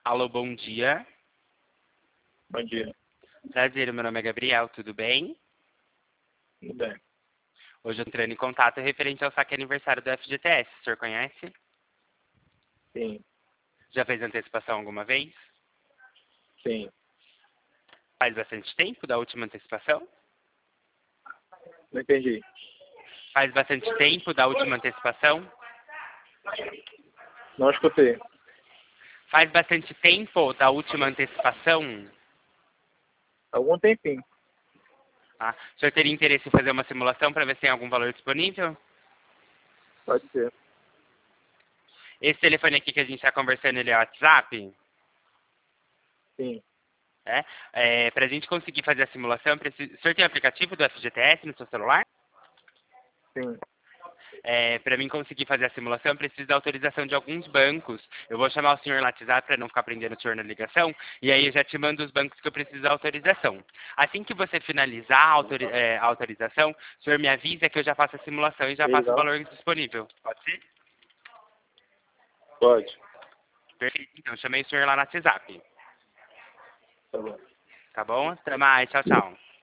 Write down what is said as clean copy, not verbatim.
Alô, bom dia. Bom dia. Prazer, meu nome é Gabriel, tudo bem? Tudo bem. Hoje eu tô entrando em contato referente ao saque aniversário do FGTS. O senhor conhece? Sim, Já fez antecipação alguma vez? sim. Faz bastante tempo da última antecipação? Não entendi. Faz bastante tempo da última antecipação? Não escutei. Faz bastante tempo da última antecipação? Algum tempinho. Tá? O senhor teria interesse em fazer uma simulação para ver se tem algum valor disponível? Pode ser. Esse telefone aqui que a gente está conversando, ele é o WhatsApp? Sim, Para a gente conseguir fazer a simulação, o senhor tem o aplicativo do FGTS no seu celular? sim. Para mim conseguir fazer a simulação, eu preciso da autorização de alguns bancos. Eu vou chamar o senhor no WhatsApp para não ficar prendendo o senhor na ligação, e aí eu já te mando os bancos que eu preciso da autorização. Assim que você finalizar a autorização, o senhor me avisa que eu já faço a simulação e já passo o Legal. valor disponível. Pode ser? Pode. Perfeito. Então, chamei o senhor lá no WhatsApp. Tá bom. Tá bom? Até mais. Tchau, tchau.